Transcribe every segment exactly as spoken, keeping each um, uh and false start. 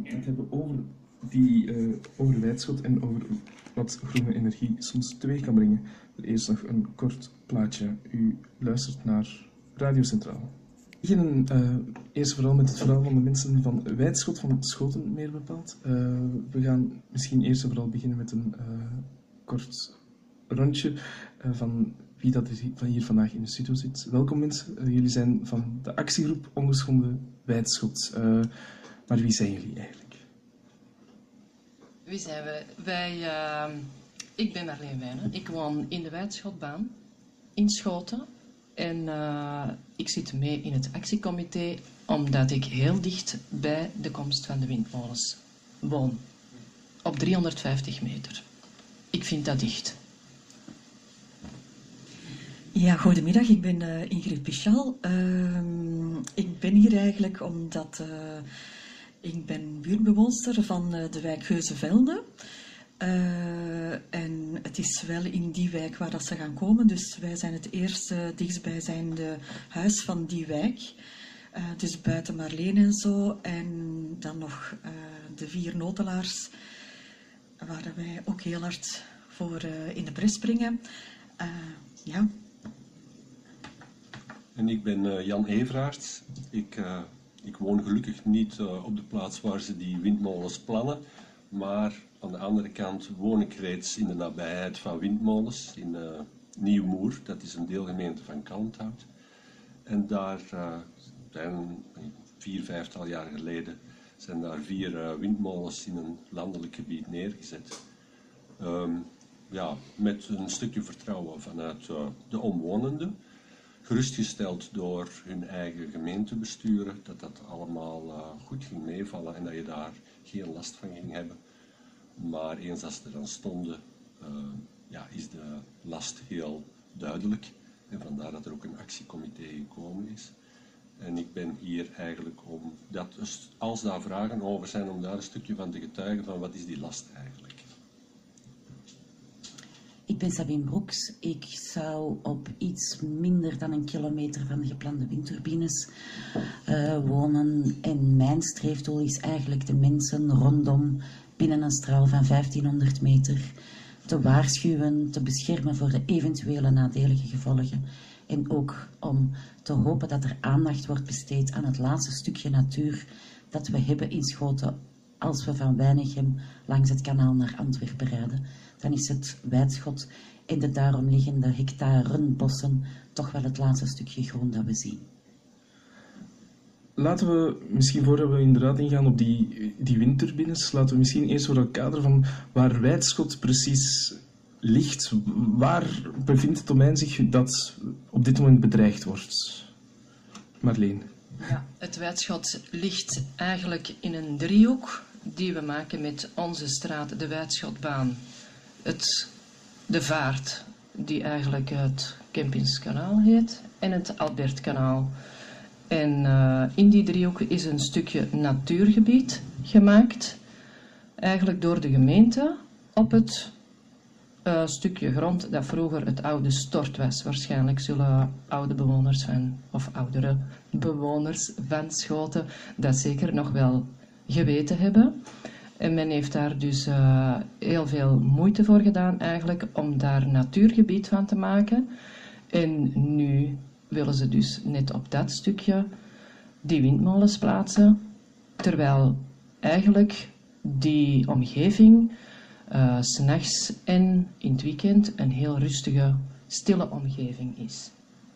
het hebben over, die, uh, over Wijdschot en over wat groene energie soms teweeg kan brengen. Eerst nog een kort plaatje. U luistert naar Radio Centraal. We beginnen uh, eerst vooral met het verhaal van de mensen van Wijdschot, van Schoten meer bepaald. Uh, we gaan misschien eerst en vooral beginnen met een uh, kort rondje uh, van wie dat van hier vandaag in de studio zit. Welkom mensen, uh, jullie zijn van de actiegroep Ongeschonden Wijdschot. Uh, maar wie zijn jullie eigenlijk? Wie zijn we? Wij, uh, ik ben Marleen Wijnen. Ik woon in de Wijdschotbaan in Schoten. En uh, ik zit mee in het actiecomité omdat ik heel dicht bij de komst van de windmolens woon. Op driehonderdvijftig meter. Ik vind dat dicht. Ja, goedemiddag. Ik ben uh, Ingrid Pichal. Uh, ik ben hier eigenlijk omdat uh, ik ben buurtbewoonster van uh, de wijk Geuzenvelde. Uh, en het is wel in die wijk waar dat ze gaan komen. Dus wij zijn het eerste dichtstbijzijnde huis van die wijk. Uh, dus buiten Marleen en zo. En dan nog uh, de vier notelaars, waar wij ook heel hard voor uh, in de bres springen. Uh, ja. En ik ben uh, Jan Everaerts. Ik, uh, ik woon gelukkig niet uh, op de plaats waar ze die windmolens plannen. Maar aan de andere kant woon ik reeds in de nabijheid van windmolens in uh, Nieuwmoer. Dat is een deelgemeente van Kalmthout. En daar uh, zijn vier, vijftal jaar geleden zijn daar vier uh, windmolens in een landelijk gebied neergezet. Um, ja, met een stukje vertrouwen vanuit uh, de omwonenden. Gerustgesteld door hun eigen gemeentebesturen, dat dat allemaal uh, goed ging meevallen en dat je daar geen last van ging hebben. Maar eens als ze er dan stonden, uh, ja, is de last heel duidelijk. En vandaar dat er ook een actiecomité gekomen is. En ik ben hier eigenlijk om, dat, als daar vragen over zijn, om daar een stukje van te getuigen van wat is die last eigenlijk. Ik ben Sabine Broeks. Ik zou op iets minder dan een kilometer van de geplande windturbines uh, wonen. En mijn streefdoel is eigenlijk de mensen rondom binnen een straal van vijftienhonderd meter te waarschuwen, te beschermen voor de eventuele nadelige gevolgen. En ook om te hopen dat er aandacht wordt besteed aan het laatste stukje natuur dat we hebben in Schoten als we van Weinigem langs het kanaal naar Antwerpen rijden. Dan is het Wijdschot en de daarom liggende hectaren bossen toch wel het laatste stukje groen dat we zien. Laten we, misschien voordat we inderdaad ingaan op die, die windturbines, laten we misschien eerst voor het kader van waar Wijdschot precies ligt. Waar bevindt het domein zich dat op dit moment bedreigd wordt? Marleen. Ja, het Wijdschot ligt eigenlijk in een driehoek die we maken met onze straat, de Wijdschotbaan. Het, de vaart, die eigenlijk het Kempinskanaal heet, en het Albertkanaal. En uh, in die driehoek is een stukje natuurgebied gemaakt, eigenlijk door de gemeente, op het uh, stukje grond dat vroeger het oude stort was. Waarschijnlijk zullen oude bewoners van, of oudere bewoners van Schoten dat zeker nog wel geweten hebben. En men heeft daar dus uh, heel veel moeite voor gedaan eigenlijk om daar natuurgebied van te maken. En nu willen ze dus net op dat stukje die windmolens plaatsen, terwijl eigenlijk die omgeving uh, 's nachts en in het weekend een heel rustige, stille omgeving is.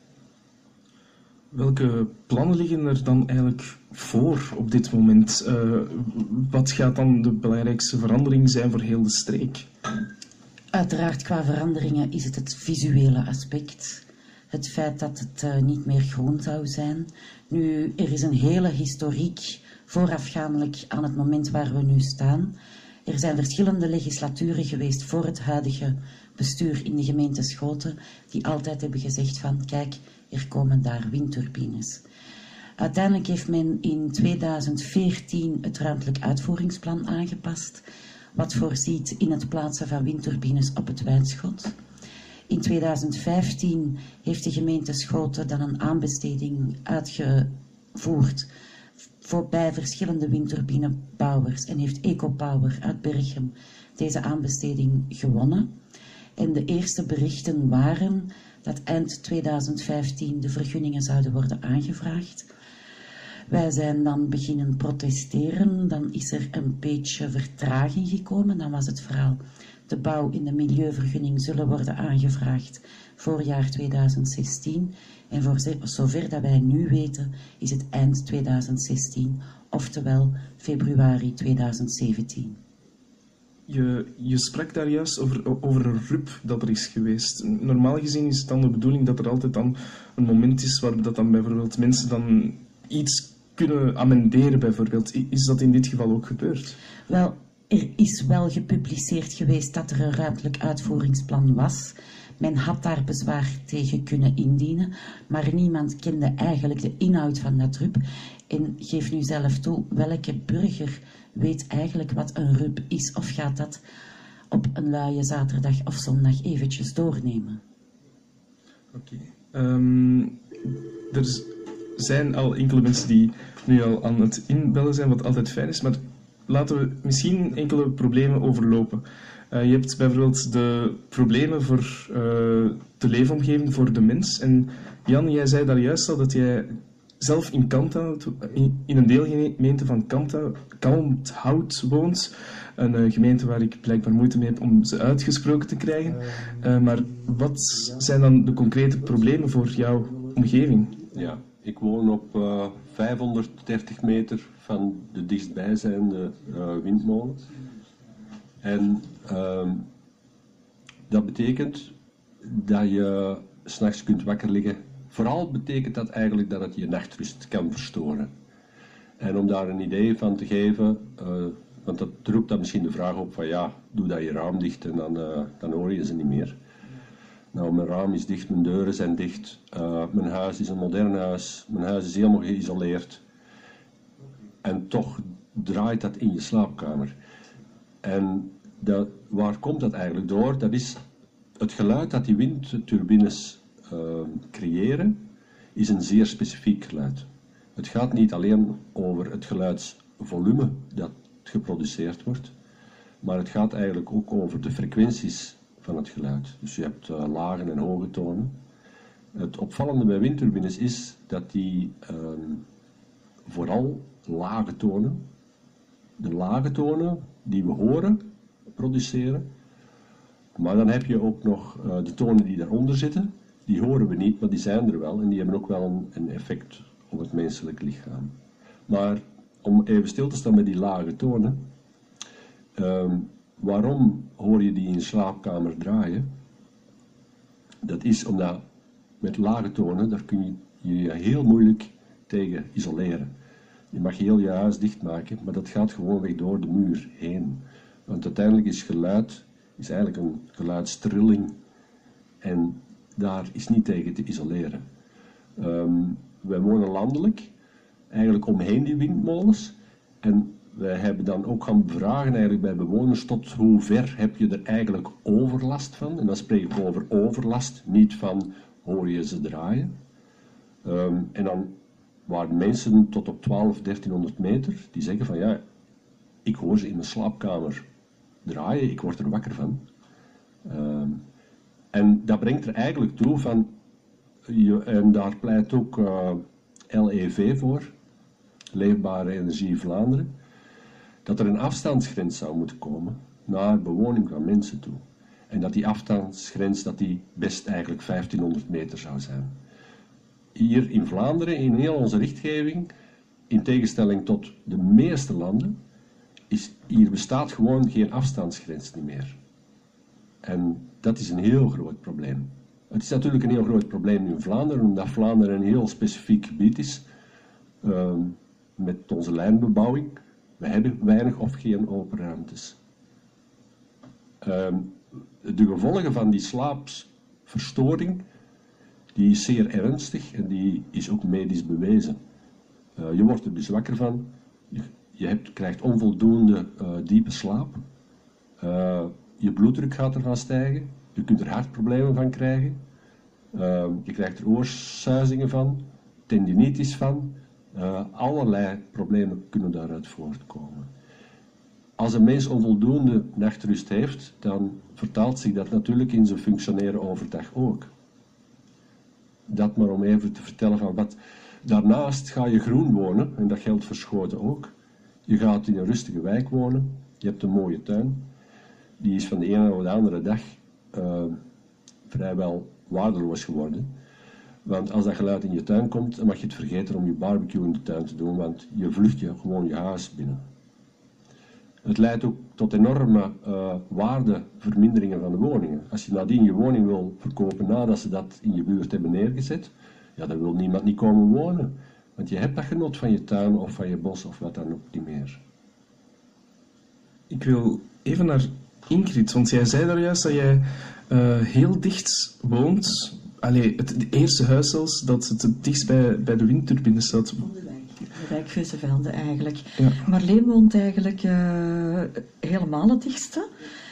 Welke plannen liggen er dan eigenlijk voor op dit moment? Uh, wat gaat dan de belangrijkste verandering zijn voor heel de streek? Uiteraard qua veranderingen is het het visuele aspect. Het feit dat het uh, niet meer groen zou zijn. Nu, er is een hele historiek voorafgaandelijk aan het moment waar we nu staan. Er zijn verschillende legislaturen geweest voor het huidige bestuur in de gemeente Schoten die altijd hebben gezegd van kijk, er komen daar windturbines. Uiteindelijk heeft men in tweeduizend veertien het ruimtelijk uitvoeringsplan aangepast, wat voorziet in het plaatsen van windturbines op het Wijdschot. In tweeduizend vijftien heeft de gemeente Schoten dan een aanbesteding uitgevoerd voorbij verschillende windturbinebouwers en heeft EcoPower uit Berchem deze aanbesteding gewonnen. En de eerste berichten waren dat eind tweeduizend vijftien de vergunningen zouden worden aangevraagd. Wij zijn dan beginnen protesteren, dan is er een beetje vertraging gekomen. Dan was het verhaal, de bouw in de milieuvergunning zullen worden aangevraagd voorjaar tweeduizend zestien. En voor zover dat wij nu weten, is het eind tweeduizend zestien, oftewel februari tweeduizend zeventien. Je, je sprak daar juist over, over een R U P dat er is geweest. Normaal gezien is het dan de bedoeling dat er altijd dan een moment is waarop dat dan bijvoorbeeld mensen dan iets kunnen amenderen bijvoorbeeld. Is dat in dit geval ook gebeurd? Wel, er is wel gepubliceerd geweest dat er een ruimtelijk uitvoeringsplan was. Men had daar bezwaar tegen kunnen indienen, maar niemand kende eigenlijk de inhoud van dat R U P. En geef nu zelf toe, welke burger weet eigenlijk wat een R U P is, of gaat dat op een luie zaterdag of zondag eventjes doornemen? Oké. Okay. Um, er zijn al enkele mensen die nu al aan het inbellen zijn, wat altijd fijn is, maar laten we misschien enkele problemen overlopen. Uh, je hebt bijvoorbeeld de problemen voor uh, de leefomgeving voor de mens. En Jan, jij zei daar juist al dat jij zelf in Kanta, in een deelgemeente van Kanta, Kalmthout woont. Een uh, gemeente waar ik blijkbaar moeite mee heb om ze uitgesproken te krijgen. Uh, maar wat zijn dan de concrete problemen voor jouw omgeving? Ja, ik woon op uh, vijfhonderddertig meter van de dichtstbijzijnde uh, windmolen. En uh, dat betekent dat je 's nachts kunt wakker liggen. Vooral betekent dat eigenlijk dat het je nachtrust kan verstoren. En om daar een idee van te geven, uh, want dat roept dan misschien de vraag op van ja, doe dat je raam dicht en dan, uh, dan hoor je ze niet meer. Nou, mijn raam is dicht, mijn deuren zijn dicht, uh, mijn huis is een modern huis, mijn huis is helemaal geïsoleerd. En toch draait dat in je slaapkamer. En dat, waar komt dat eigenlijk door? Dat is het geluid dat die windturbines uh, creëren, is een zeer specifiek geluid. Het gaat niet alleen over het geluidsvolume dat geproduceerd wordt, maar het gaat eigenlijk ook over de frequenties van het geluid. Dus je hebt uh, lage en hoge tonen. Het opvallende bij windturbines is dat die uh, vooral lage tonen, de lage tonen die we horen, produceren. Maar dan heb je ook nog uh, de tonen die daaronder zitten. Die horen we niet, maar die zijn er wel. En die hebben ook wel een, een effect op het menselijk lichaam. Maar om even stil te staan bij die lage tonen. Um, waarom hoor je die in je slaapkamer draaien? Dat is omdat met lage tonen, daar kun je je heel moeilijk tegen isoleren. Je mag heel je huis dichtmaken, maar dat gaat gewoonweg door de muur heen. Want uiteindelijk is geluid is eigenlijk een geluidstrilling en daar is niet tegen te isoleren. Um, wij wonen landelijk, eigenlijk omheen die windmolens. En wij hebben dan ook gaan bevragen eigenlijk bij bewoners tot hoe ver heb je er eigenlijk overlast van. En dan spreek ik over overlast, niet van hoor je ze draaien. Um, en dan waren mensen tot op twaalf, dertienhonderd meter die zeggen van ja, ik hoor ze in mijn slaapkamer draaien, ik word er wakker van. Um, en dat brengt er eigenlijk toe van, je, en daar pleit ook uh, L E V voor, Leefbare Energie Vlaanderen, dat er een afstandsgrens zou moeten komen naar bewoning van mensen toe. En dat die afstandsgrens dat die best eigenlijk vijftienhonderd meter zou zijn. Hier in Vlaanderen, in heel onze richtgeving, in tegenstelling tot de meeste landen, is, hier bestaat gewoon geen afstandsgrens niet meer. En dat is een heel groot probleem. Het is natuurlijk een heel groot probleem in Vlaanderen, omdat Vlaanderen een heel specifiek gebied is, uh, met onze lijnbebouwing. We hebben weinig of geen open ruimtes. Uh, de gevolgen van die slaapverstoring, die is zeer ernstig en die is ook medisch bewezen. Uh, je wordt er dus wakker van, je, je hebt, krijgt onvoldoende uh, diepe slaap, uh, je bloeddruk gaat ervan stijgen, je kunt er hartproblemen van krijgen, uh, je krijgt er oorsuizingen van, tendinitis van, Uh, allerlei problemen kunnen daaruit voortkomen. Als een mens onvoldoende nachtrust heeft, dan vertaalt zich dat natuurlijk in zijn functioneren overdag ook. Dat maar om even te vertellen van wat. Daarnaast ga je groen wonen, en dat geldt voor Schoten ook. Je gaat in een rustige wijk wonen, je hebt een mooie tuin. Die is van de ene op de andere dag uh, vrijwel waardeloos geworden. Want als dat geluid in je tuin komt, dan mag je het vergeten om je barbecue in de tuin te doen, want je vlucht je gewoon je huis binnen. Het leidt ook tot enorme uh, waardeverminderingen van de woningen. Als je nadien je woning wil verkopen nadat ze dat in je buurt hebben neergezet, ja, dan wil niemand niet komen wonen. Want je hebt dat genot van je tuin of van je bos of wat dan ook niet meer. Ik wil even naar Ingrid, want jij zei daar juist dat jij uh, heel dicht woont. Allee, het, het eerste huis zelfs dat het het dichtst bij, bij de windturbine staat. Van de wijk. De wijk Geuzenvelde eigenlijk. Ja. Marleen woont eigenlijk uh, helemaal het dichtste.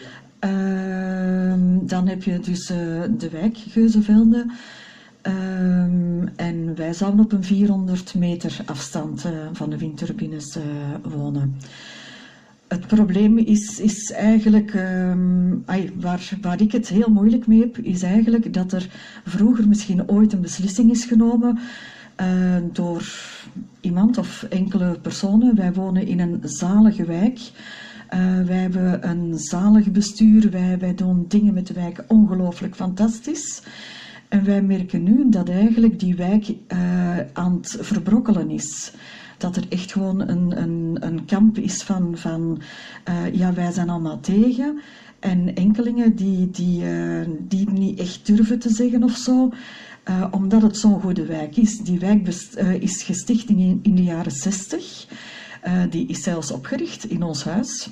Uh, dan heb je dus uh, de wijk Geuzenvelde. Uh, en wij zouden op een vierhonderd meter afstand uh, van de windturbines uh, wonen. Het probleem is, is eigenlijk, um, ay, waar, waar ik het heel moeilijk mee heb, is eigenlijk dat er vroeger misschien ooit een beslissing is genomen uh, door iemand of enkele personen. Wij wonen in een zalige wijk. Uh, wij hebben een zalig bestuur. Wij, wij doen dingen met de wijk ongelooflijk fantastisch. En wij merken nu dat eigenlijk die wijk uh, aan het verbrokkelen is. Dat er echt gewoon een, een, een kamp is van, van uh, ja, wij zijn allemaal tegen. En enkelingen die, die, uh, die het niet echt durven te zeggen of zo. Uh, omdat het zo'n goede wijk is. Die wijk best, uh, is gesticht in, in de jaren zestig. Uh, die is zelfs opgericht in ons huis.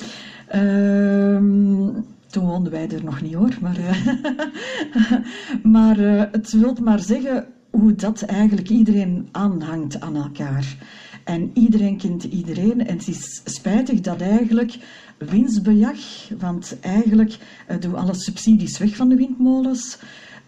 Uh, Toen woonden wij er nog niet hoor, maar, uh, maar uh, het wil maar zeggen hoe dat eigenlijk iedereen aanhangt aan elkaar. En iedereen kent iedereen en het is spijtig dat eigenlijk winstbejag, want eigenlijk uh, doen alle subsidies weg van de windmolens,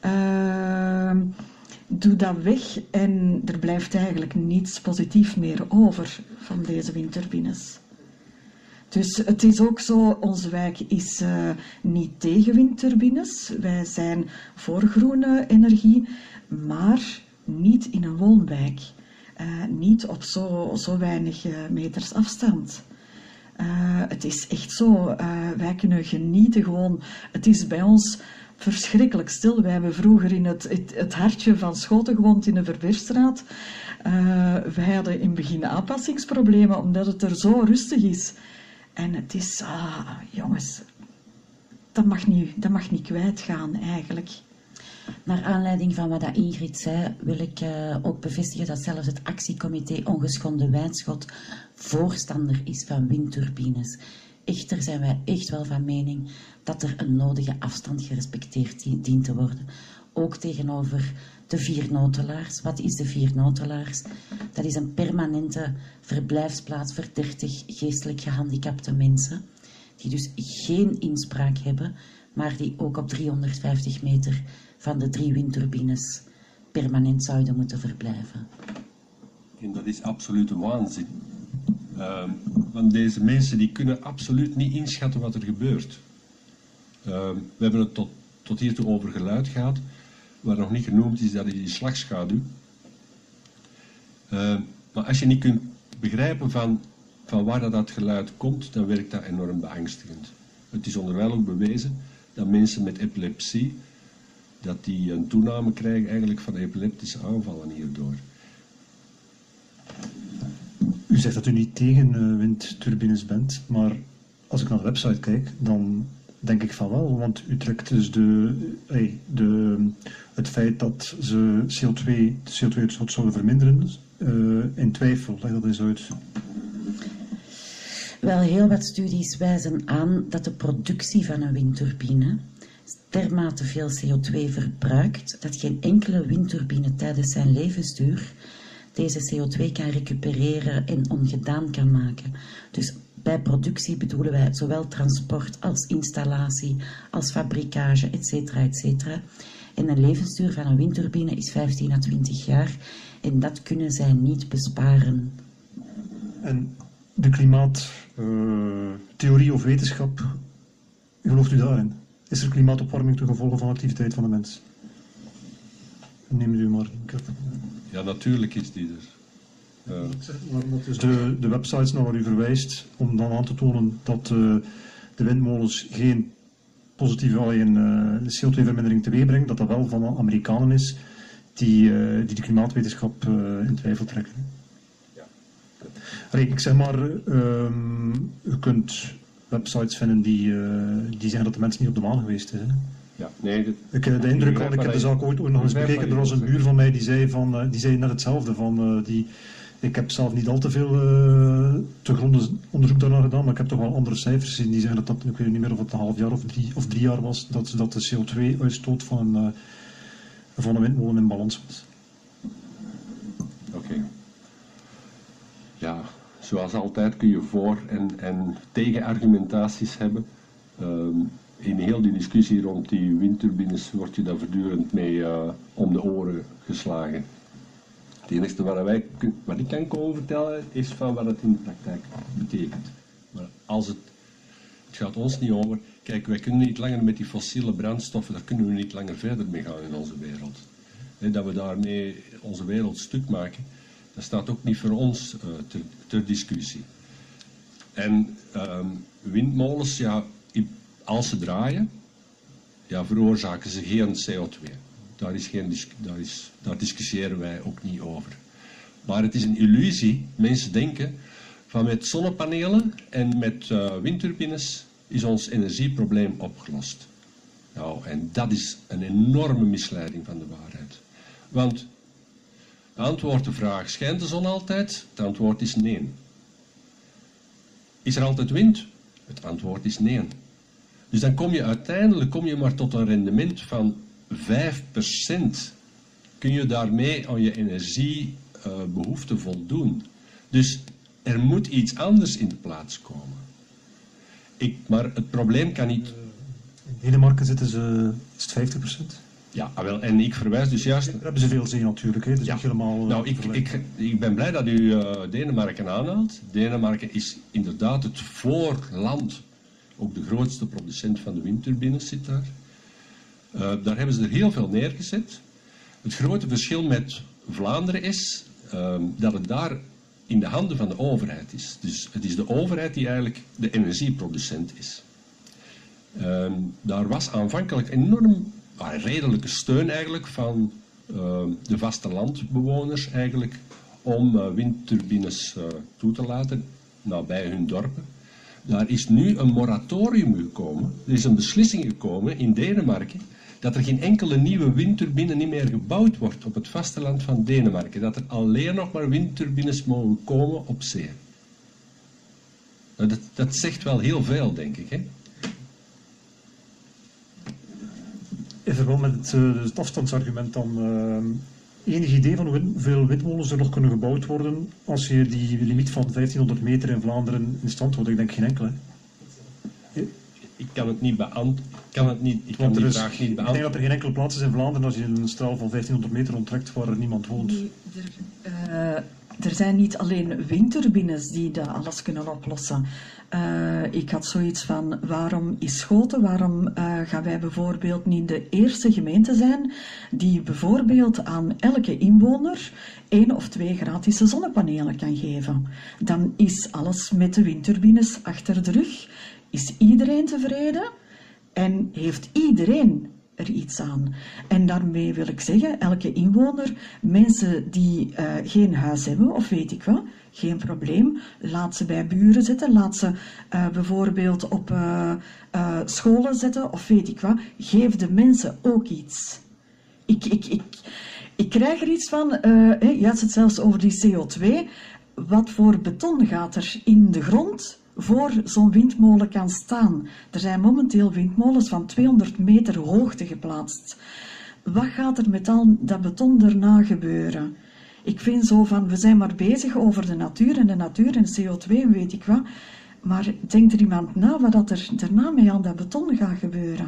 uh, doe dat weg en er blijft eigenlijk niets positiefs meer over van deze windturbines. Dus het is ook zo, onze wijk is uh, niet tegen windturbines. Wij zijn voor groene energie, maar niet in een woonwijk. Uh, niet op zo, zo weinig uh, meters afstand. Uh, het is echt zo, uh, wij kunnen genieten gewoon. Het is bij ons verschrikkelijk stil. Wij hebben vroeger in het, het, het hartje van Schoten gewoond in de Verweerstraat. Uh, wij hadden in het begin aanpassingsproblemen, omdat het er zo rustig is. En het is, ah, jongens, dat mag niet, dat mag niet kwijtgaan eigenlijk. Naar aanleiding van wat Ingrid zei, wil ik uh, ook bevestigen dat zelfs het actiecomité Ongeschonden Wijnschot voorstander is van windturbines. Echter zijn wij echt wel van mening dat er een nodige afstand gerespecteerd dient te worden. Ook tegenover de Viernotelaars. Wat is de Viernotelaars? Dat is een permanente verblijfsplaats voor dertig geestelijk gehandicapte mensen, die dus geen inspraak hebben, maar die ook op driehonderdvijftig meter van de drie windturbines permanent zouden moeten verblijven. En dat is absolute waanzin. Uh, want deze mensen die kunnen absoluut niet inschatten wat er gebeurt. Uh, we hebben het tot, tot hiertoe over geluid gehad. Wat nog niet genoemd is, dat is die slagschaduw. Uh, maar als je niet kunt begrijpen van, van waar dat, dat geluid komt, dan werkt dat enorm beangstigend. Het is onderwijl ook bewezen dat mensen met epilepsie, dat die een toename krijgen eigenlijk van epileptische aanvallen hierdoor. U zegt dat u niet tegen uh, windturbines bent, maar als ik naar de website kijk, dan denk ik van wel, want u trekt dus de, hey, de, het feit dat ze C O twee, de C O twee uitstoot zouden verminderen uh, in twijfel. Leg dat eens uit. Wel, heel wat studies wijzen aan dat de productie van een windturbine dermate veel C O twee verbruikt dat geen enkele windturbine tijdens zijn levensduur deze C O twee kan recupereren en ongedaan kan maken. Dus bij productie bedoelen wij zowel transport als installatie, als fabrikage, et cetera, et cetera. En een levensduur van een windturbine is vijftien à twintig jaar. En dat kunnen zij niet besparen. En de klimaattheorie uh, of wetenschap, gelooft u daarin? Is er klimaatopwarming ten gevolge van activiteit van de mens? Neem u maar. Ja, natuurlijk is die er. Uh. Dus de, de websites naar waar u verwijst, om dan aan te tonen dat uh, de windmolens geen positieve alleen, uh, C O twee vermindering teweeg brengen, dat dat wel van Amerikanen is die, uh, die de klimaatwetenschap uh, in twijfel trekken. Ja. Allee, ik zeg maar, um, je kunt websites vinden die, uh, die zeggen dat de mens niet op de maan geweest is. Hè? Ja, nee, dat, ik heb de indruk, want ik heb de zaak ooit, ooit nog eens bekeken. Er was een buur van mij die zei, van, uh, die zei net hetzelfde. Van, uh, die, ik heb zelf niet al te veel uh, te gronde onderzoek daarna gedaan, maar ik heb toch wel andere cijfers gezien die zeggen dat dat, ik weet niet meer of het een half jaar of drie, of drie jaar was, dat, dat de C O twee uitstoot van een, uh, van een windmolen in balans was. Oké. Okay. Ja, zoals altijd kun je voor- en, en tegenargumentaties hebben. Um, in heel die discussie rond die windturbines wordt je daar voortdurend mee uh, om de oren geslagen. Het enige wat, wij, wat ik kan komen vertellen is van wat het in de praktijk betekent. Maar als het, het gaat ons niet over, kijk, wij kunnen niet langer met die fossiele brandstoffen, daar kunnen we niet langer verder mee gaan in onze wereld. He, dat we daarmee onze wereld stuk maken, dat staat ook niet voor ons uh, ter, ter discussie. En um, windmolens, ja, als ze draaien, ja, veroorzaken ze geen C O twee. Daar, is geen, daar, is, daar discussiëren wij ook niet over. Maar het is een illusie. Mensen denken van met zonnepanelen en met uh, windturbines is ons energieprobleem opgelost. Nou, en dat is een enorme misleiding van de waarheid. Want antwoord de vraag, schijnt de zon altijd? Het antwoord is nee. Is er altijd wind? Het antwoord is nee. Dus dan kom je uiteindelijk kom je maar tot een rendement van vijf procent. Kun je daarmee aan je energiebehoefte uh, voldoen. Dus er moet iets anders in de plaats komen. Ik, maar het probleem kan niet... In Denemarken zitten ze, is het vijftig procent? Ja, wel, en ik verwijs dus juist... Daar hebben ze veel zee natuurlijk, hè? Dus ja. niet helemaal... Nou, ik, ik, ik ben blij dat u uh, Denemarken aanhaalt. Denemarken is inderdaad het voorland. Ook de grootste producent van de windturbines zit daar. Uh, daar hebben ze er heel veel neergezet. Het grote verschil met Vlaanderen is uh, dat het daar in de handen van de overheid is. Dus het is de overheid die eigenlijk de energieproducent is. Uh, daar was aanvankelijk enorm uh, redelijke steun eigenlijk van uh, de vastelandbewoners eigenlijk om uh, windturbines uh, toe te laten nabij hun dorpen. Daar is nu een moratorium gekomen. Er is een beslissing gekomen in Denemarken dat er geen enkele nieuwe windturbine niet meer gebouwd wordt op het vasteland van Denemarken. Dat er alleen nog maar windturbines mogen komen op zee. Nou, dat, dat zegt wel heel veel, denk ik. Hè? In verband met het, uh, het afstandsargument dan... Uh, enig idee van hoeveel windmolens er nog kunnen gebouwd worden als je die limiet van vijftienhonderd meter in Vlaanderen in stand houdt? Ik denk geen enkele. Ik kan het niet beantwoorden. Ik kan het niet, ik kan die vraag niet beantwoorden. Ik denk dat er geen enkele plaats is in Vlaanderen als je een straal van vijftienhonderd meter onttrekt waar er niemand woont. Nee, er, uh, er zijn niet alleen windturbines die dat alles kunnen oplossen. Uh, ik had zoiets van, waarom is Schoten, waarom uh, gaan wij bijvoorbeeld niet de eerste gemeente zijn die bijvoorbeeld aan elke inwoner één of twee gratis zonnepanelen kan geven. Dan is alles met de windturbines achter de rug, is iedereen tevreden en heeft iedereen er iets aan. En daarmee wil ik zeggen, elke inwoner, mensen die uh, geen huis hebben, of weet ik wat, geen probleem, laat ze bij buren zetten, laat ze uh, bijvoorbeeld op uh, uh, scholen zetten, of weet ik wat, geef de mensen ook iets. Ik, ik, ik, ik krijg er iets van, uh, je had het zelfs over die C O twee, wat voor beton gaat er in de grond voor zo'n windmolen kan staan. Er zijn momenteel windmolens van tweehonderd meter hoogte geplaatst. Wat gaat er met al dat beton daarna gebeuren? Ik vind zo van, we zijn maar bezig over de natuur en de natuur en C O twee en weet ik wat. Maar denkt er iemand na wat er daarna mee aan dat beton gaat gebeuren?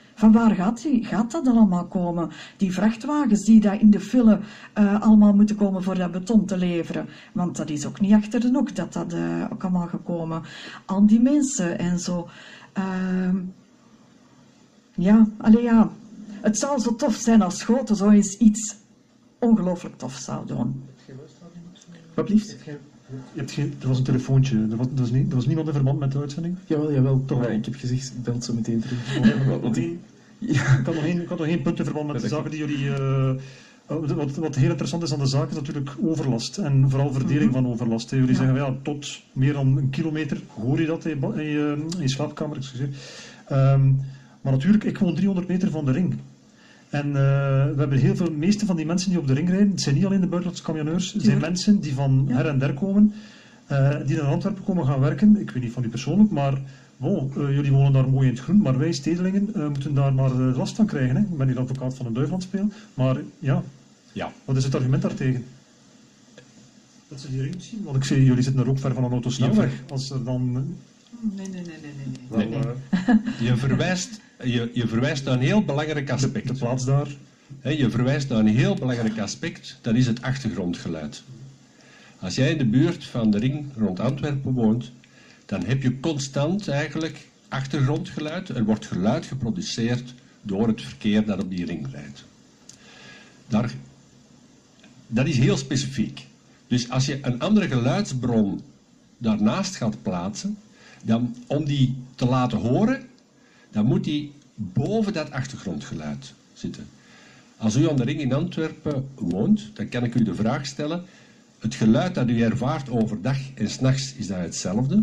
Van waar gaat, die, gaat dat allemaal komen? Die vrachtwagens die daar in de file uh, allemaal moeten komen voor dat beton te leveren. Want dat is ook niet achter de hoek dat dat uh, ook allemaal gekomen. Al die mensen en zo. Uh, ja, allee ja. Het zou zo tof zijn als Schoten zo eens iets ongelooflijk tof zou doen. Wat liefst? Je hebt geen, er was een telefoontje, er was, er was, niet, er was niemand in verband met de uitzending? Jawel, jawel. Toch wel. Ik heb gezegd, belt zo meteen terug. Want, want die, ja. Ik had nog één, ik had nog één punt in verband met de zaken die jullie... Uh, wat, wat heel interessant is aan de zaak is natuurlijk overlast. En vooral verdeling van overlast. Hè. Jullie ja. zeggen, ja, tot meer dan een kilometer hoor je dat in je, in je, in je slaapkamer. Excuseer. Um, maar natuurlijk, ik woon driehonderd meter van de ring. En uh, we hebben heel veel, de meeste van die mensen die op de ring rijden, het zijn niet alleen de buitenlandse camionneurs, het zijn ja. mensen die van ja. her en der komen, uh, die naar Antwerpen komen gaan werken. Ik weet niet van u persoonlijk, maar bon, uh, jullie wonen daar mooi in het groen, maar wij stedelingen uh, moeten daar maar uh, last van krijgen. Hè. Ik ben hier advocaat van een duiveland speel, maar ja. ja, wat is het argument daartegen? Dat ze die ring zien, want ik zie, jullie zitten er ook ver van een autosnelweg. Als er dan... Uh, Nee, nee, nee, nee, nee. nee, nee. Je, verwijst, je, je verwijst naar een heel belangrijk aspect. De, de plaats daar. He, je verwijst naar een heel belangrijk aspect, dat is het achtergrondgeluid. Als jij in de buurt van de ring rond Antwerpen woont, dan heb je constant eigenlijk achtergrondgeluid. Er wordt geluid geproduceerd door het verkeer dat op die ring rijdt. Daar, dat is heel specifiek. Dus als je een andere geluidsbron daarnaast gaat plaatsen, dan, om die te laten horen, dan moet die boven dat achtergrondgeluid zitten. Als u aan de ring in Antwerpen woont, dan kan ik u de vraag stellen, het geluid dat u ervaart overdag en 's nachts, is dat hetzelfde?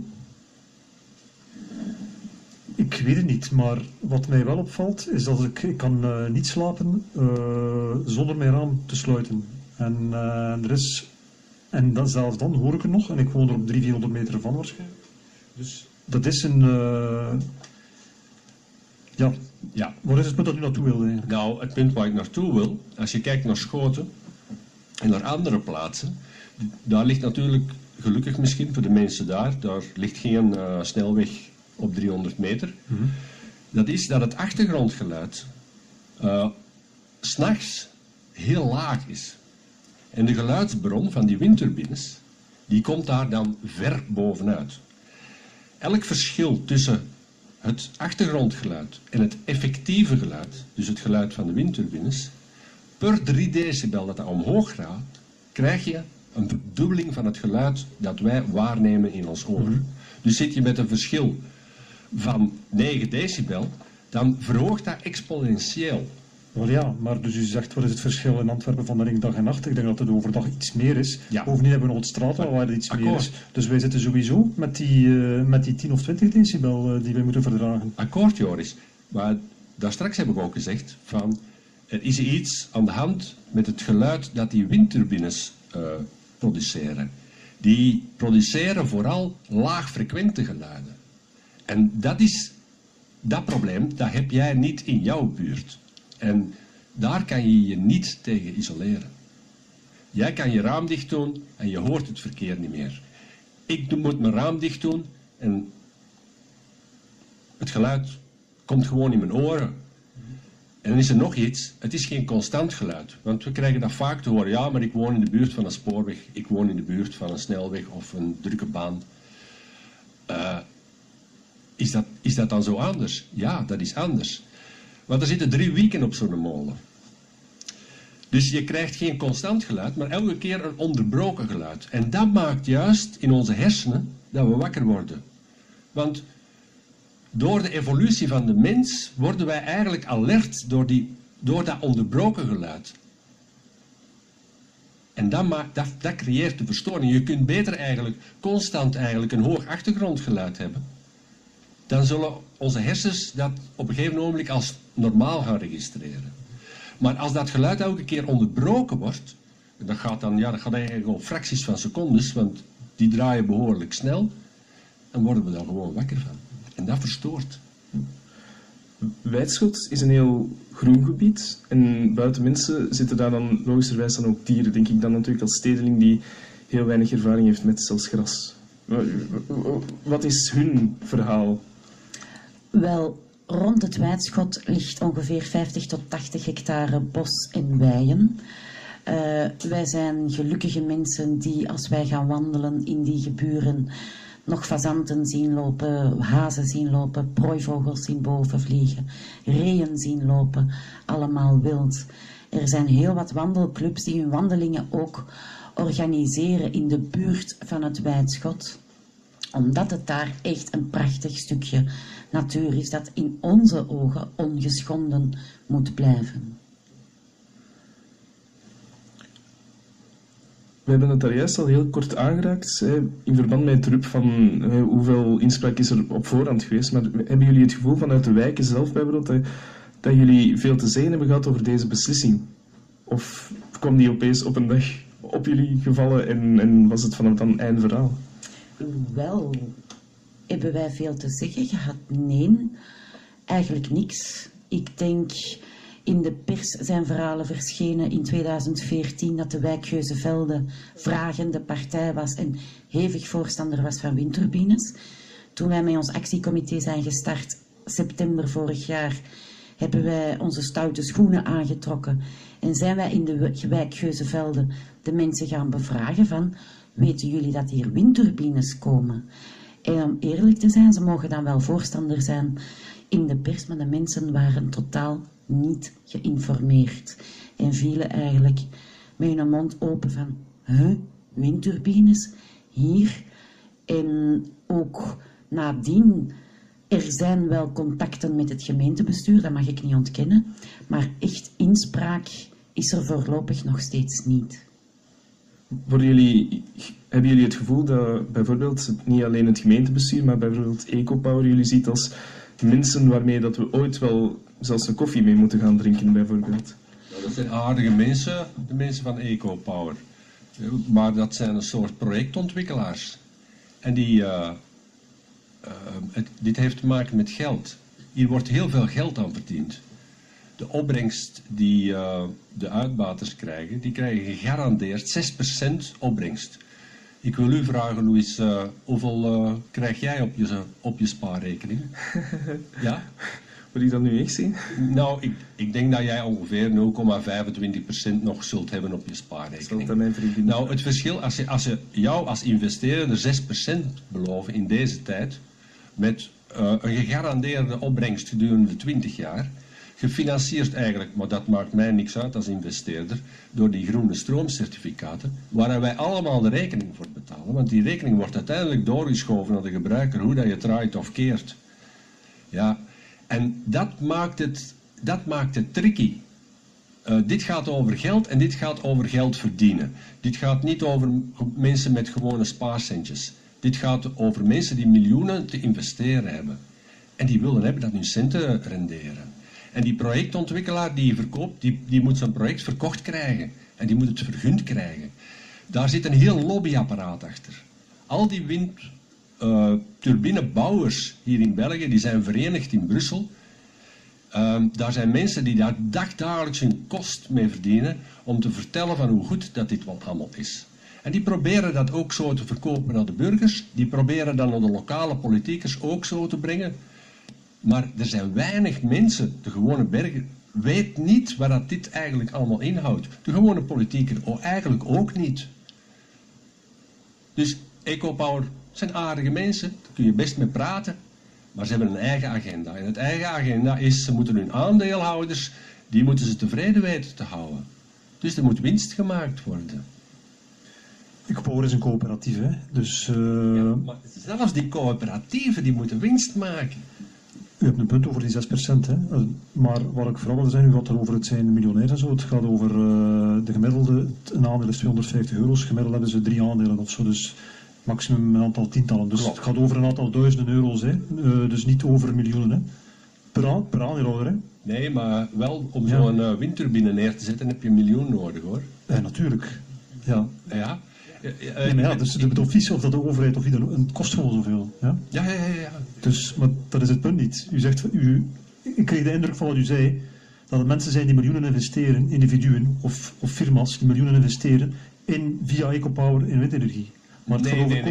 Ik weet het niet, maar wat mij wel opvalt, is dat ik, ik kan uh, niet slapen uh, zonder mijn raam te sluiten. En uh, er is... En dan, zelfs dan hoor ik het nog, en ik woon er op driehonderd, vierhonderd meter van waarschijnlijk. Dus dat is een... Uh, ja. ja, waar is het punt dat u naartoe wilde eigenlijk? Nou, het punt waar ik naartoe wil, als je kijkt naar Schoten en naar andere plaatsen, daar ligt natuurlijk, gelukkig misschien voor de mensen daar, daar ligt geen uh, snelweg op driehonderd meter. Mm-hmm. Dat is dat het achtergrondgeluid uh, 's nachts heel laag is. En de geluidsbron van die windturbines, die komt daar dan ver bovenuit. Elk verschil tussen het achtergrondgeluid en het effectieve geluid, dus het geluid van de windturbines, per drie decibel dat dat omhoog gaat, krijg je een verdubbeling van het geluid dat wij waarnemen in ons oor. Mm-hmm. Dus zit je met een verschil van negen decibel, dan verhoogt dat exponentieel. Wel ja, maar dus u zegt, wat is het verschil in Antwerpen van de ring dag en nacht? Ik denk dat het overdag iets meer is. Ja. Bovendien hebben we nog het straatweg waar het iets Akkoord. meer is. Dus wij zitten sowieso met die, uh, met die tien of twintig decibel uh, die wij moeten verdragen. Akkoord, Joris. Maar daar straks heb ik ook gezegd van, er is iets aan de hand met het geluid dat die windturbines uh, produceren. Die produceren vooral laagfrequente geluiden. En dat is dat probleem, dat heb jij niet in jouw buurt. En daar kan je je niet tegen isoleren. Jij kan je raam dicht doen en je hoort het verkeer niet meer. Ik moet mijn raam dicht doen en het geluid komt gewoon in mijn oren. En dan is er nog iets, het is geen constant geluid. Want we krijgen dat vaak te horen, ja, maar ik woon in de buurt van een spoorweg, ik woon in de buurt van een snelweg of een drukke baan. Uh, is dat, is dat dan zo anders? Ja, dat is anders. Want er zitten drie wieken op zo'n molen. Dus je krijgt geen constant geluid, maar elke keer een onderbroken geluid. En dat maakt juist in onze hersenen dat we wakker worden. Want door de evolutie van de mens worden wij eigenlijk alert door, die, door dat onderbroken geluid. En dat, maakt, dat, dat creëert de verstoring. Je kunt beter eigenlijk constant eigenlijk een hoog achtergrondgeluid hebben. Dan zullen onze hersens dat op een gegeven moment als normaal gaan registreren. Maar als dat geluid elke keer onderbroken wordt, dat gaat dan, ja, dat gaat eigenlijk om fracties van secondes, want die draaien behoorlijk snel, dan worden we daar gewoon wakker van. En dat verstoort. Wijdschot is een heel groen gebied en buiten mensen zitten daar dan logischerwijs dan ook dieren, denk ik dan natuurlijk als stedeling die heel weinig ervaring heeft met zelfs gras. Wat is hun verhaal? Wel, Rond het Wijdschot ligt ongeveer vijftig tot tachtig hectare bos en weien. Uh, wij zijn gelukkige mensen die, als wij gaan wandelen in die geburen, nog fazanten zien lopen, hazen zien lopen, prooivogels zien bovenvliegen, reeën zien lopen, allemaal wild. Er zijn heel wat wandelclubs die hun wandelingen ook organiseren in de buurt van het Wijdschot, omdat het daar echt een prachtig stukje natuur is dat in onze ogen ongeschonden moet blijven. We hebben het daar juist al heel kort aangeraakt, hè, in verband met het R U P van hè, hoeveel inspraak is er op voorhand geweest. Maar hebben jullie het gevoel vanuit de wijken zelf bijvoorbeeld dat, dat jullie veel te zeggen hebben gehad over deze beslissing? Of kwam die opeens op een dag op jullie gevallen en, en was het vanaf dan einde verhaal? Wel, hebben wij veel te zeggen gehad? Nee, eigenlijk niks. Ik denk, in de pers zijn verhalen verschenen in tweeduizend veertien dat de wijk Geuzenvelde vragende partij was en hevig voorstander was van windturbines. Toen wij met ons actiecomité zijn gestart, september vorig jaar, hebben wij onze stoute schoenen aangetrokken en zijn wij in de wijk Geuzenvelde de mensen gaan bevragen van: weten jullie dat hier windturbines komen? En om eerlijk te zijn, ze mogen dan wel voorstander zijn in de pers, maar de mensen waren totaal niet geïnformeerd en vielen eigenlijk met hun mond open van: huh, windturbines hier? En ook nadien, er zijn wel contacten met het gemeentebestuur, dat mag ik niet ontkennen, maar echt inspraak is er voorlopig nog steeds niet. Voor jullie, hebben jullie het gevoel dat bijvoorbeeld niet alleen het gemeentebestuur, maar bijvoorbeeld EcoPower jullie ziet als mensen waarmee dat we ooit wel zelfs een koffie mee moeten gaan drinken bijvoorbeeld? Nou, dat zijn aardige mensen, de mensen van EcoPower. Maar dat zijn een soort projectontwikkelaars. En die, uh, uh, het, dit heeft te maken met geld. Hier wordt heel veel geld aan verdiend. De opbrengst die uh, de uitbaters krijgen, die krijgen gegarandeerd zes procent opbrengst. Ik wil u vragen, Louis, uh, hoeveel uh, krijg jij op je, op je spaarrekening? Ja? Wil je dat nu echt zien? Nou, ik, ik denk dat jij ongeveer nul komma vijfentwintig procent nog zult hebben op je spaarrekening. Mijn vriendin nou, het verschil, als ze, als ze jou als investeerder zes procent beloven in deze tijd, met uh, een gegarandeerde opbrengst gedurende twintig jaar, gefinancierd eigenlijk, maar dat maakt mij niks uit als investeerder, door die groene stroomcertificaten, waar wij allemaal de rekening voor betalen. Want die rekening wordt uiteindelijk doorgeschoven naar de gebruiker, hoe dat je draait of keert. Ja, en dat maakt het, dat maakt het tricky. Uh, dit gaat over geld en dit gaat over geld verdienen. Dit gaat niet over mensen met gewone spaarcentjes. Dit gaat over mensen die miljoenen te investeren hebben. En die willen hebben dat hun centen renderen. En die projectontwikkelaar die je verkoopt, die, die moet zijn project verkocht krijgen. En die moet het vergund krijgen. Daar zit een heel lobbyapparaat achter. Al die windturbinebouwers uh, hier in België, die zijn verenigd in Brussel. Uh, daar zijn mensen die daar dagdagelijks hun kost mee verdienen om te vertellen van hoe goed dat dit wel allemaal is. En die proberen dat ook zo te verkopen naar de burgers. Die proberen dan naar de lokale politiekers ook zo te brengen. Maar er zijn weinig mensen, de gewone burger weet niet wat dat dit eigenlijk allemaal inhoudt. De gewone politieker eigenlijk ook niet. Dus EcoPower zijn aardige mensen, daar kun je best mee praten. Maar ze hebben een eigen agenda. En het eigen agenda is, ze moeten hun aandeelhouders, die moeten ze tevreden weten te houden. Dus er moet winst gemaakt worden. EcoPower is een coöperatief, hè? Dus, uh... ja, maar zelfs die coöperatieven, die moeten winst maken. U hebt een punt over die zes procent, hè? Maar wat ik vooral wil zijn, u had het over het zijn miljonairs en zo. Het gaat over uh, de gemiddelde, een aandeel is tweehonderdvijftig euro's, gemiddeld hebben ze drie aandelen of zo, dus maximum een aantal tientallen. Dus Klopt. Het gaat over een aantal duizenden euro's, hè? Uh, dus niet over miljoenen, hè? Per, aan, per aandeelhouder, hè? Nee, maar wel om ja. zo'n uh, windturbine neer te zetten heb je een miljoen nodig, hoor. Ja, natuurlijk. Ja. Ja. Nee, maar ja, dus de advies of dat de overheid of wie dan, het kost gewoon zoveel. Ja? Ja, ja, ja, ja. Dus, maar dat is het punt niet. U zegt, u, ik kreeg de indruk van wat u zei, dat het mensen zijn die miljoenen investeren, individuen of, of firma's die miljoenen investeren in, via EcoPower in windenergie. Maar het, nee, gaat over, nee, nee.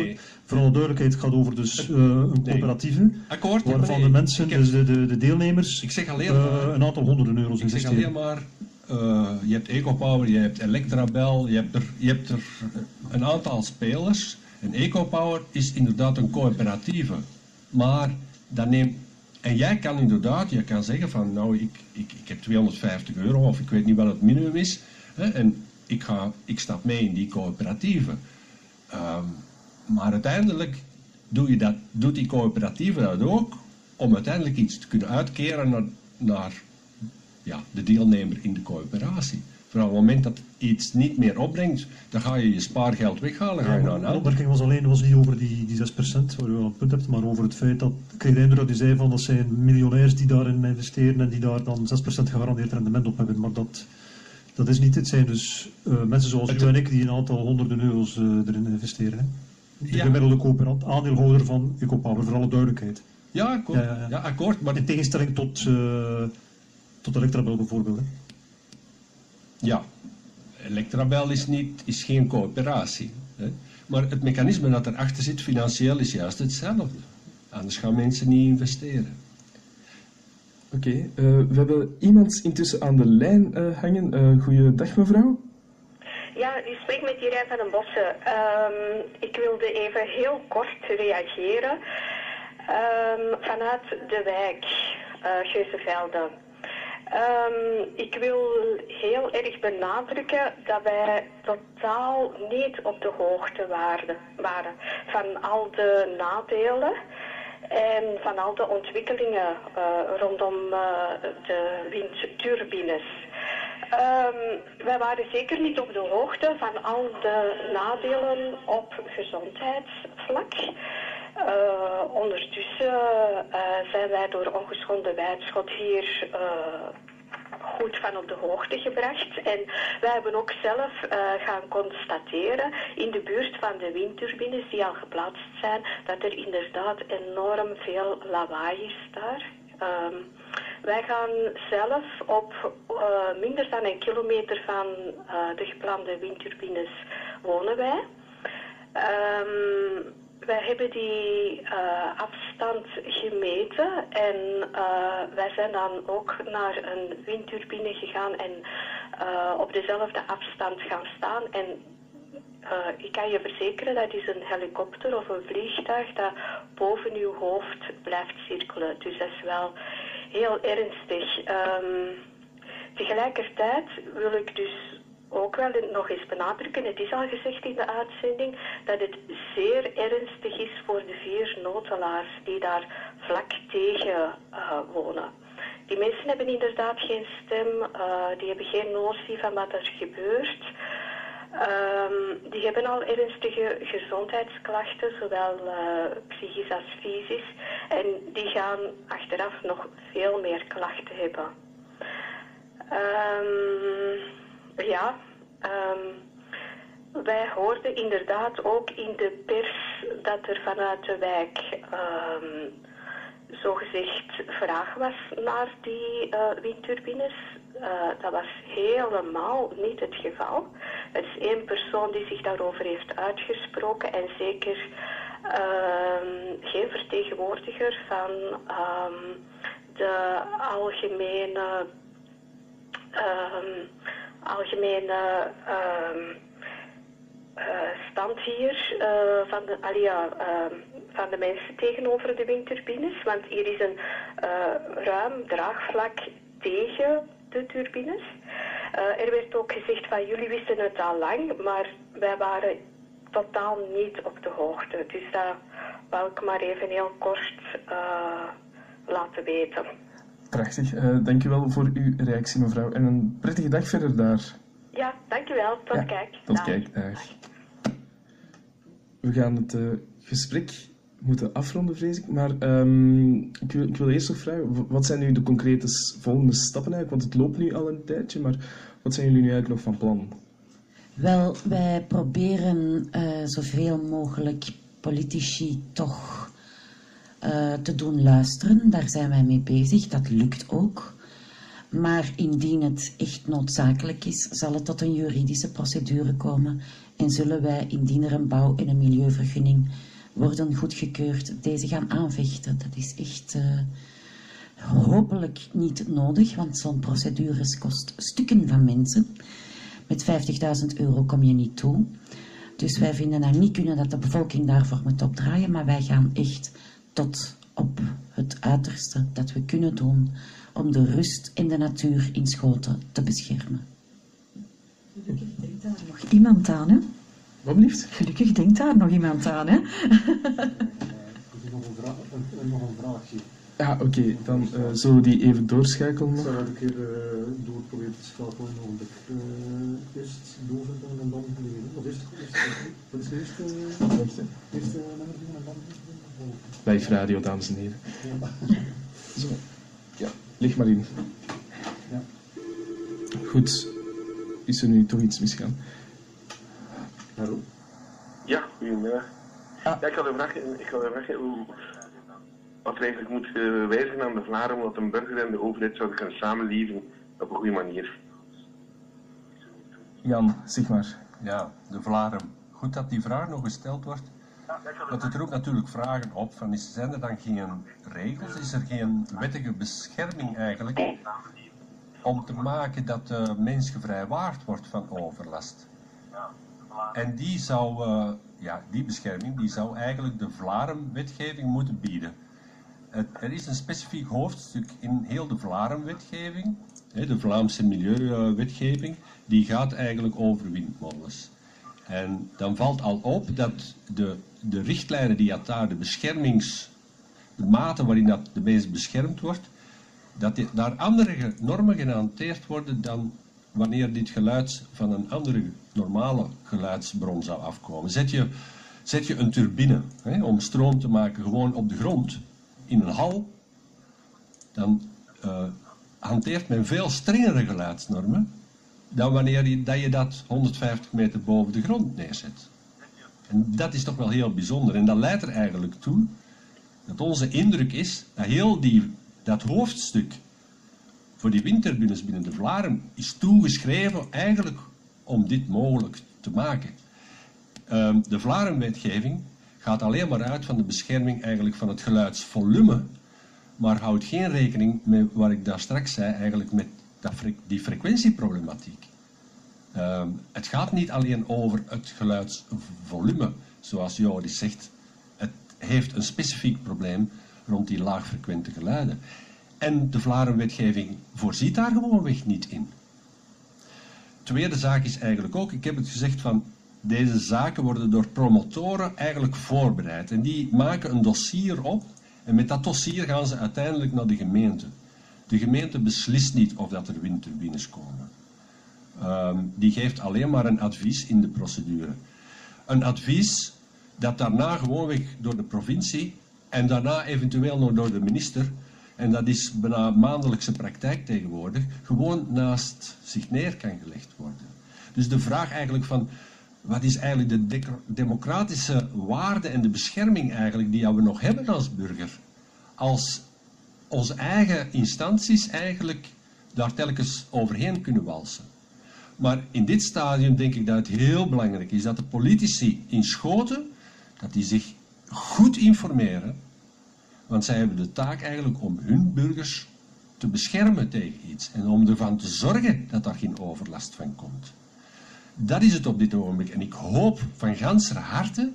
voor alle duidelijkheid, het gaat over dus, uh, een coöperatieve, Akkoord, waarvan nee, de mensen, heb, dus de, de, de deelnemers, ik zeg alleen uh, maar, een aantal honderden euro's ik investeren. zeg alleen maar, uh, je hebt EcoPower, je hebt Electrabel, je hebt er, je hebt er een aantal spelers. En EcoPower is inderdaad een coöperatieve. Maar dat neemt... En jij kan inderdaad, je kan zeggen van, nou, ik, ik, ik heb tweehonderdvijftig euro, of ik weet niet wat het minimum is, hè, en ik, ga, ik stap mee in die coöperatieve. Um, maar uiteindelijk doe je dat, doet die coöperatieve dat ook, om uiteindelijk iets te kunnen uitkeren naar, naar ja, de deelnemer in de coöperatie. Vanaf het moment dat iets niet meer opbrengt, dan ga je je spaargeld weghalen. Ga je Ja, naar mijn opmerking was alleen was niet over die, die zes procent, waar u wel een punt hebt, maar over het feit dat, ik kreeg de indruk dat u zei van dat zijn miljonairs die daarin investeren en die daar dan zes procent gegarandeerd rendement op hebben, maar dat, dat is niet. Het zijn dus uh, mensen zoals het, u en ik die een aantal honderden euro's uh, erin investeren. Hè? De ja. gemiddelde coöperant, aandeelhouder van EcoPower, voor alle duidelijkheid. Ja, akkoord. Ja, ja, ja. Ja, akkoord maar... In tegenstelling tot, uh, tot Electrabel bijvoorbeeld. Hè? Ja, Electrabel is, niet, is geen coöperatie. Hè. Maar het mechanisme dat erachter zit, financieel, is juist hetzelfde. Anders gaan mensen niet investeren. Oké, okay, uh, we hebben iemand intussen aan de lijn uh, hangen. Uh, goeiedag mevrouw. Ja, u spreekt met Irene van den Bossen. Um, ik wilde even heel kort reageren um, vanuit de wijk uh, Geuzenvelde. Um, ik wil heel erg benadrukken dat wij totaal niet op de hoogte waren, waren van al de nadelen en van al de ontwikkelingen uh, rondom uh, de windturbines. Um, wij waren zeker niet op de hoogte van al de nadelen op gezondheidsvlak. Uh, ondertussen uh, zijn wij door ongeschonden Wijdschot hier uh, goed van op de hoogte gebracht. En wij hebben ook zelf uh, gaan constateren in de buurt van de windturbines die al geplaatst zijn, dat er inderdaad enorm veel lawaai is daar. Um, wij gaan zelf op uh, minder dan een kilometer van uh, de geplande windturbines wonen wij. Um, wij hebben die uh, afstand gemeten en uh, wij zijn dan ook naar een windturbine gegaan en uh, op dezelfde afstand gaan staan. En uh, ik kan je verzekeren, dat is een helikopter of een vliegtuig dat boven uw hoofd blijft cirkelen. Dus dat is wel heel ernstig. Um, tegelijkertijd wil ik dus ook wel nog eens benadrukken, het is al gezegd in de uitzending, dat het zeer ernstig is voor de vier notelaars die daar vlak tegen uh, wonen. Die mensen hebben inderdaad geen stem, uh, die hebben geen notie van wat er gebeurt. Um, die hebben al ernstige gezondheidsklachten, zowel uh, psychisch als fysisch. En die gaan achteraf nog veel meer klachten hebben. Um, ja, um, wij hoorden inderdaad ook in de pers dat er vanuit de wijk um, zogezegd vraag was naar die uh, windturbines. Uh, dat was helemaal niet het geval. Het is één persoon die zich daarover heeft uitgesproken en zeker um, geen vertegenwoordiger van um, de algemene, um, algemene um, uh, stand hier uh, van, de, alia, uh, van de mensen tegenover de windturbines. Want hier is een uh, ruim draagvlak tegen de turbines. Uh, er werd ook gezegd van jullie wisten het al lang, maar wij waren totaal niet op de hoogte. Dus dat wou ik maar even heel kort uh, laten weten. Prachtig. Uh, dank u wel voor uw reactie, mevrouw. En een prettige dag verder daar. Ja, dank u wel. Tot ja, kijk. Tot dag. kijk. Dag. We gaan het uh, gesprek moeten afronden, vrees ik. Maar um, ik, wil, ik wil eerst nog vragen, wat zijn nu de concrete volgende stappen eigenlijk? Want het loopt nu al een tijdje, maar wat zijn jullie nu eigenlijk nog van plan? Wel, wij proberen uh, zoveel mogelijk politici toch uh, te doen luisteren. Daar zijn wij mee bezig, dat lukt ook. Maar indien het echt noodzakelijk is, zal het tot een juridische procedure komen en zullen wij, indien er een bouw- en een milieuvergunning worden goedgekeurd, deze gaan aanvechten. Dat is echt uh, hopelijk niet nodig, want zo'n procedures kost stukken van mensen. Met vijftigduizend euro kom je niet toe. Dus wij vinden dat niet kunnen dat de bevolking daarvoor moet opdraaien, maar wij gaan echt tot op het uiterste dat we kunnen doen om de rust en de natuur in Schoten te beschermen. Gelukkig denkt daar nog iemand aan, hè? Wat blieft? Gelukkig denkt daar nog iemand aan, hè? Ik heb nog een, vraag, een, nog een vraagje. Ja, oké, okay, dan uh, zullen we die even doorschakelen nog. Ik zou een keer uh, door proberen te schakelen nog een beetje. Uh, eerst doorzetten en dan leren. Of eerst, eerst, wat is de eerste? Eerste, eerste nummer doen en dan leren? Live radio, dames en heren. Ja. Zo, ja, lig maar in. Ja. Goed, is er nu toch iets misgaan? Hallo? Ja, goedemiddag. Ah. Ja, ik had een vraag, ik had een vraag hoe, wat er eigenlijk moet uh, wijzigen aan de Vlaren, omdat een burger en de overheid zouden kunnen samenleven op een goede manier. Jan, zeg maar. Ja, de Vlaren. Goed dat die vraag nog gesteld wordt. Want het roept natuurlijk vragen op van is, zijn er dan geen regels, is er geen wettige bescherming eigenlijk om te maken dat de mens gevrijwaard wordt van overlast. En die zou, uh, ja, die bescherming die zou eigenlijk de Vlarenwetgeving moeten bieden. Het, er is een specifiek hoofdstuk in heel de Vlarenwetgeving, de Vlaamse Milieuwetgeving, die gaat eigenlijk over windmolens. En dan valt al op dat de, de richtlijnen die daar, de beschermings, de mate waarin dat de mens beschermd wordt, dat die, daar andere normen gehanteerd worden dan wanneer dit geluid van een andere normale geluidsbron zou afkomen. Zet je, zet je een turbine hè, om stroom te maken gewoon op de grond, in een hal, dan uh, hanteert men veel strengere geluidsnormen dan wanneer je dat, je dat honderdvijftig meter boven de grond neerzet. En dat is toch wel heel bijzonder. En dat leidt er eigenlijk toe dat onze indruk is dat heel die, dat hoofdstuk voor die windturbines binnen de Vlaren is toegeschreven eigenlijk om dit mogelijk te maken. Um, de Vlarenwetgeving gaat alleen maar uit van de bescherming eigenlijk van het geluidsvolume, maar houdt geen rekening met wat ik daar straks zei, eigenlijk met dat fre die frequentieproblematiek. Um, het gaat niet alleen over het geluidsvolume, zoals Joris zegt. Het heeft een specifiek probleem rond die laagfrequente geluiden. En de Vlarenwetgeving voorziet daar gewoonweg niet in. Tweede zaak is eigenlijk ook, ik heb het gezegd van, deze zaken worden door promotoren eigenlijk voorbereid. En die maken een dossier op en met dat dossier gaan ze uiteindelijk naar de gemeente. De gemeente beslist niet of dat er windturbines komen. Um, die geeft alleen maar een advies in de procedure. Een advies dat daarna gewoonweg door de provincie en daarna eventueel nog door de minister, en dat is bijna maandelijkse praktijk tegenwoordig, gewoon naast zich neer kan gelegd worden. Dus de vraag eigenlijk van, wat is eigenlijk de de democratische waarde en de bescherming eigenlijk die we nog hebben als burger, als onze eigen instanties eigenlijk daar telkens overheen kunnen walsen. Maar in dit stadium denk ik dat het heel belangrijk is dat de politici in Schoten, dat die zich goed informeren, want zij hebben de taak eigenlijk om hun burgers te beschermen tegen iets en om ervan te zorgen dat daar geen overlast van komt. Dat is het op dit ogenblik. En ik hoop van ganser harte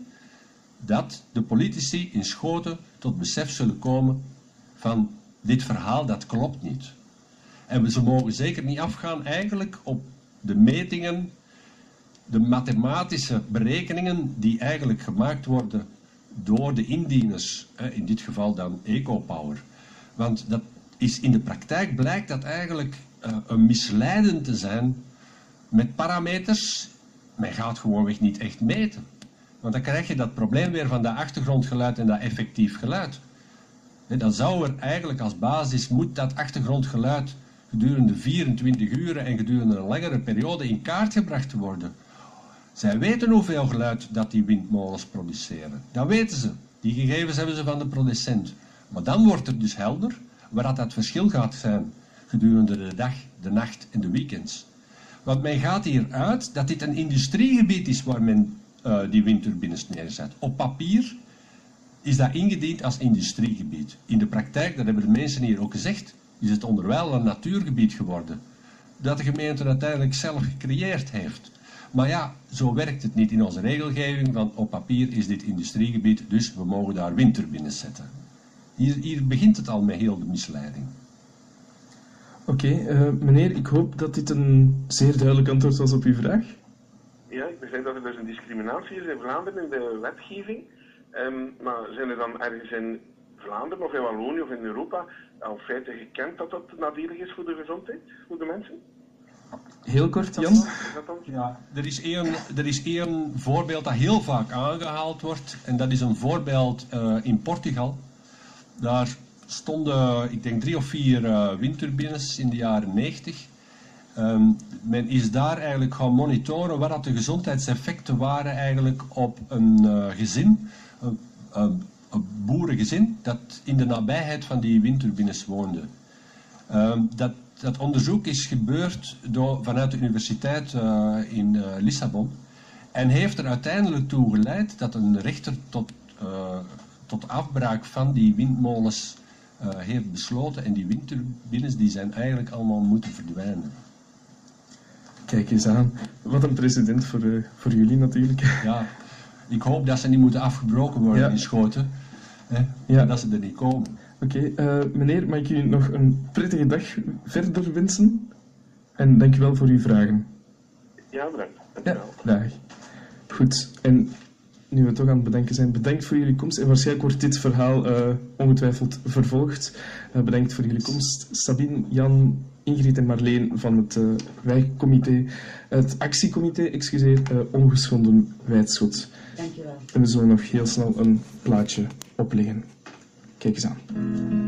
dat de politici in Schoten tot besef zullen komen van dit verhaal, dat klopt niet. En ze mogen zeker niet afgaan eigenlijk op de metingen, de mathematische berekeningen die eigenlijk gemaakt worden door de indieners, in dit geval dan EcoPower. Want dat is in de praktijk blijkt dat eigenlijk uh, een misleidend te zijn met parameters. Men gaat gewoonweg niet echt meten. Want dan krijg je dat probleem weer van dat achtergrondgeluid en dat effectief geluid. En dan zou er eigenlijk als basis, moet dat achtergrondgeluid gedurende vierentwintig uren en gedurende een langere periode in kaart gebracht worden. Zij weten hoeveel geluid dat die windmolens produceren. Dat weten ze. Die gegevens hebben ze van de producent. Maar dan wordt het dus helder waar dat verschil gaat zijn gedurende de dag, de nacht en de weekends. Want men gaat hier uit dat dit een industriegebied is waar men uh, die windturbines neerzet. Op papier is dat ingediend als industriegebied. In de praktijk, dat hebben de mensen hier ook gezegd, is het onderwijl een natuurgebied geworden. Dat de gemeente uiteindelijk zelf gecreëerd heeft. Maar ja, zo werkt het niet in onze regelgeving, want op papier is dit industriegebied, dus we mogen daar windturbines zetten. Hier, hier begint het al met heel de misleiding. Oké, okay, uh, meneer, ik hoop dat dit een zeer duidelijk antwoord was op uw vraag. Ja, ik begrijp dat er dus een discriminatie is in Vlaanderen in de wetgeving. Um, maar zijn er dan ergens in Vlaanderen of in Wallonië of in Europa al feiten gekend dat dat nadelig is voor de gezondheid, voor de mensen? Heel kort, Jan. Ja, er is één, er is één voorbeeld dat heel vaak aangehaald wordt. En dat is een voorbeeld uh, in Portugal. Daar stonden, ik denk, drie of vier uh, windturbines in de jaren negentig. Um, men is daar eigenlijk gaan monitoren wat dat de gezondheidseffecten waren eigenlijk op een uh, gezin, een, een, een boerengezin, dat in de nabijheid van die windturbines woonde. Um, dat, dat onderzoek is gebeurd door, vanuit de universiteit uh, in uh, Lissabon en heeft er uiteindelijk toe geleid dat een rechter tot, uh, tot afbraak van die windmolens uh, heeft besloten en die windturbines die zijn eigenlijk allemaal moeten verdwijnen. Kijk eens aan. Wat een precedent voor, uh, voor jullie natuurlijk. Ja, ik hoop dat ze niet moeten afgebroken worden, ja. Die schoten. Hè, ja. En dat ze er niet komen. Oké, okay, uh, meneer, mag ik u nog een prettige dag verder wensen? En dank u wel voor uw vragen. Ja, bedankt. Dank u wel. Ja, dag. Goed, en nu we toch aan het bedenken zijn, bedankt voor jullie komst. En waarschijnlijk wordt dit verhaal uh, ongetwijfeld vervolgd. Uh, bedankt voor jullie komst. Sabine, Jan, Ingrid en Marleen van het uh, wijkcomité, het actiecomité, excuseer, uh, Ongeschonden Wijdschot. Dank je wel. En we zullen nog heel snel een plaatje opleggen. Kijk eens aan.